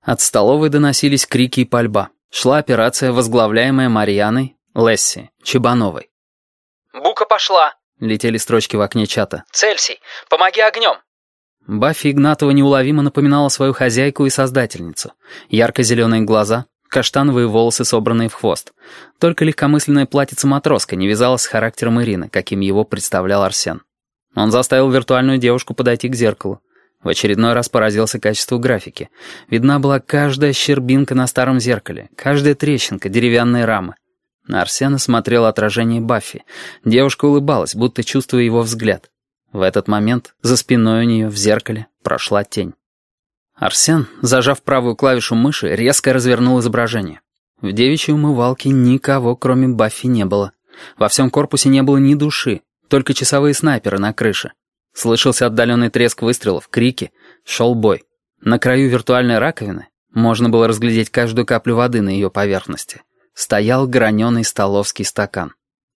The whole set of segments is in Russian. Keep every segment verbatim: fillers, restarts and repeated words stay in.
От столовой доносились крики и пальба. Шла операция, возглавляемая Марьяной, Лесси, Чебановой. «Бука пошла!» — летели строчки в окне чата. «Цельсий, помоги огнем!» Баффи Игнатова неуловимо напоминала свою хозяйку и создательницу. Ярко-зеленые глаза, каштановые волосы, собранные в хвост. Только легкомысленная платьице-матроска не вязалась с характером Ирины, каким его представлял Арсен. Он заставил виртуальную девушку подойти к зеркалу. В очередной раз поразился качеству графики. Видна была каждая щербинка на старом зеркале, каждая трещинка деревянной рамы. На Арсена смотрело отражение Баффи. Девушка улыбалась, будто чувствуя его взгляд. В этот момент за спиной у нее в зеркале прошла тень. Арсен, зажав правую клавишу мыши, резко развернул изображение. В девичьей умывалке никого, кроме Баффи, не было. Во всем корпусе не было ни души, только часовые снайперы на крыше. Слышался отдаленный треск выстрелов, крики, шел бой. На краю виртуальной раковины можно было разглядеть каждую каплю воды на ее поверхности. Стоял граненый столовский стакан.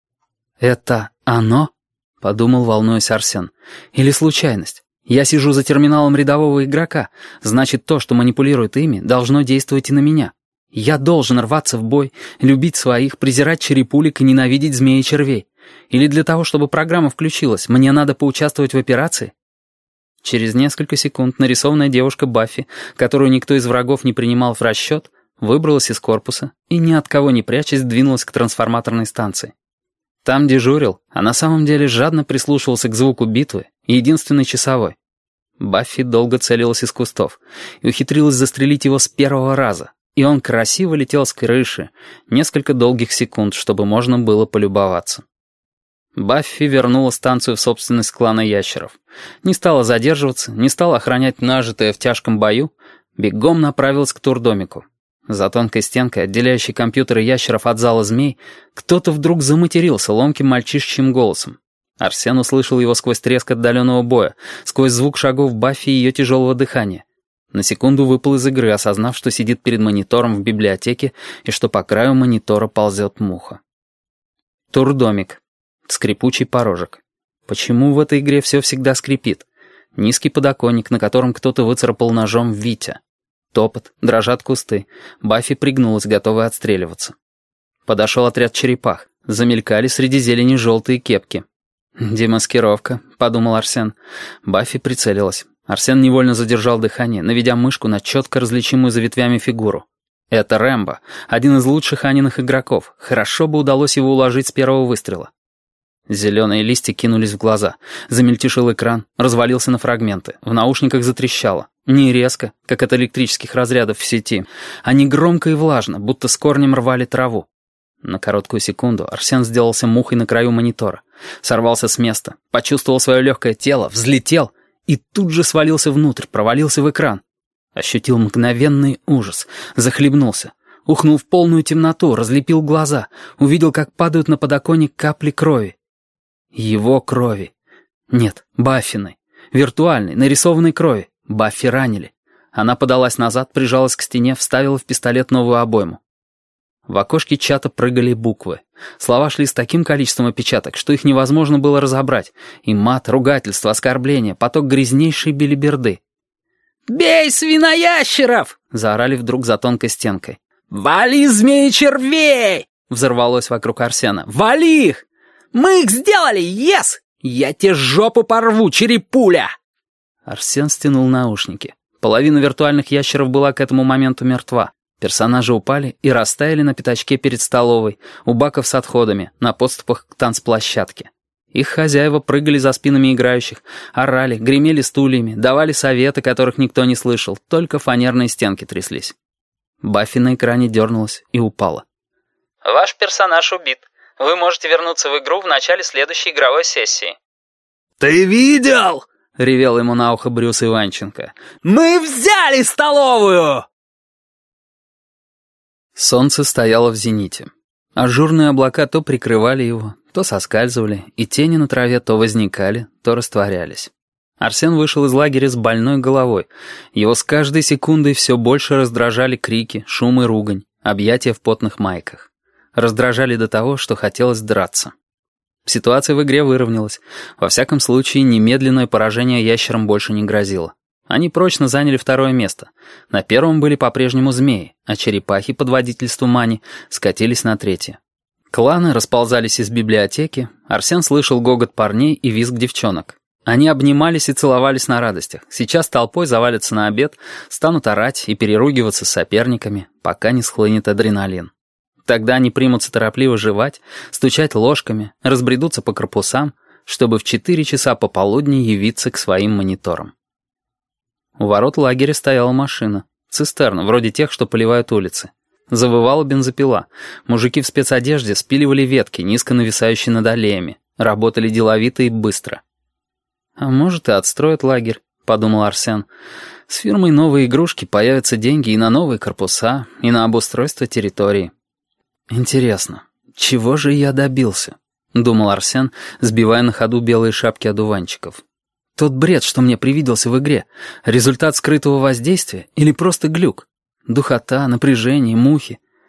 «Это оно?» — подумал, волнуясь Арсен. «Или случайность? Я сижу за терминалом рядового игрока. Значит, то, что манипулирует ими, должно действовать и на меня. Я должен рваться в бой, любить своих, презирать черепулик и ненавидеть змеи и червей. Или для того, чтобы программа включилась, мне надо поучаствовать в операции?» Через несколько секунд нарисованная девушка Баффи, которую никто из врагов не принимал в расчет, выбралась из корпуса и, ни от кого не прячась, двинулась к трансформаторной станции. Там дежурил, а на самом деле жадно прислушивался к звуку битвы единственный часовой. Баффи долго целилась из кустов и ухитрилась застрелить его с первого раза, и он красиво летел с крыши несколько долгих секунд, чтобы можно было полюбоваться. Баффи вернула станцию в собственность клана ящеров. Не стала задерживаться, не стала охранять нажитое в тяжком бою, бегом направилась к турдомику. За тонкой стенкой, отделяющей компьютеры ящеров от зала змей, кто-то вдруг заматерился ломким мальчишечьим голосом. Арсен услышал его сквозь треск отдаленного боя, сквозь звук шагов Баффи и ее тяжелого дыхания. На секунду выпал из игры, осознав, что сидит перед монитором в библиотеке и что по краю монитора ползет муха. Турдомик. Скрипучий порожек. Почему в этой игре все всегда скрипит? Низкий подоконник, на котором кто-то выцарапал ножом «Витя». Топот, дрожат кусты. Баффи пригнулась, готовая отстреливаться. Подошел отряд черепах. Замелькали среди зелени желтые кепки. «Демаскировка», — подумал Арсен. Баффи прицелилась. Арсен невольно задержал дыхание, наведя мышку на четко различимую за ветвями фигуру. Это Рэмбо, один из лучших Аниных игроков. Хорошо бы удалось его уложить с первого выстрела. Зеленые листья кинулись в глаза. Замельтешил экран, развалился на фрагменты. В наушниках затрещало. Не резко, как от электрических разрядов в сети, а не громко и влажно, будто с корнем рвали траву. На короткую секунду Арсен сделался мухой на краю монитора. Сорвался с места, почувствовал свое легкое тело, взлетел и тут же свалился внутрь, провалился в экран. Ощутил мгновенный ужас, захлебнулся. Ухнул в полную темноту, разлепил глаза, увидел, как падают на подоконник капли крови. Его крови. Нет, Баффиной. Виртуальной, нарисованной крови. Баффи ранили. Она подалась назад, прижалась к стене, вставила в пистолет новую обойму. В окошке чата прыгали буквы. Слова шли с таким количеством опечаток, что их невозможно было разобрать. И мат, ругательство, оскорбление, поток грязнейшей белиберды. «Бей свиноящеров!» — заорали вдруг за тонкой стенкой. «Вали змеи-червей!» — взорвалось вокруг Арсена. «Вали их! Мы их сделали, ес! Я тебе жопу порву, черепуля!» Арсен стянул наушники. Половина виртуальных ящеров была к этому моменту мертва. Персонажи упали и растаяли на пятачке перед столовой, у баков с отходами, на подступах к танцплощадке. Их хозяева прыгали за спинами играющих, орали, гремели стульями, давали советы, которых никто не слышал, только фанерные стенки тряслись. Баффи на экране дернулась и упала. «Ваш персонаж убит. Вы можете вернуться в игру в начале следующей игровой сессии». «Ты видел?» — ревел ему на ухо Брюс Иванченко. «Мы взяли столовую!» Солнце стояло в зените. Ажурные облака то прикрывали его, то соскальзывали, и тени на траве то возникали, то растворялись. Арсен вышел из лагеря с больной головой. Его с каждой секундой все больше раздражали крики, шум и ругань, объятия в потных майках. Раздражали до того, что хотелось драться. Ситуация в игре выровнялась. Во всяком случае, немедленное поражение ящерам больше не грозило. Они прочно заняли второе место. На первом были по-прежнему змеи, а черепахи под водительством Мани скатились на третье. Кланы расползались из библиотеки, Арсен слышал гогот парней и визг девчонок. Они обнимались и целовались на радостях. Сейчас толпой завалятся на обед, станут орать и переругиваться с соперниками, пока не схлынет адреналин. Тогда они примутся торопливо жевать, стучать ложками, разбредутся по корпусам, чтобы в четыре часа пополудни явиться к своим мониторам. У ворот лагеря стояла машина, цистерна, вроде тех, что поливают улицы. Завывала бензопила. Мужики в спецодежде спиливали ветки, низко нависающие над аллеями. Работали деловито и быстро. «А может, и отстроят лагерь», — подумал Арсен. «С фирмой «Новые игрушки» появятся деньги и на новые корпуса, и на обустройство территории». «Интересно, чего же я добился?» — думал Арсен, сбивая на ходу белые шапки одуванчиков. «Тот бред, что мне привиделся в игре, результат скрытого воздействия или просто глюк? Духота, напряжение, мухи.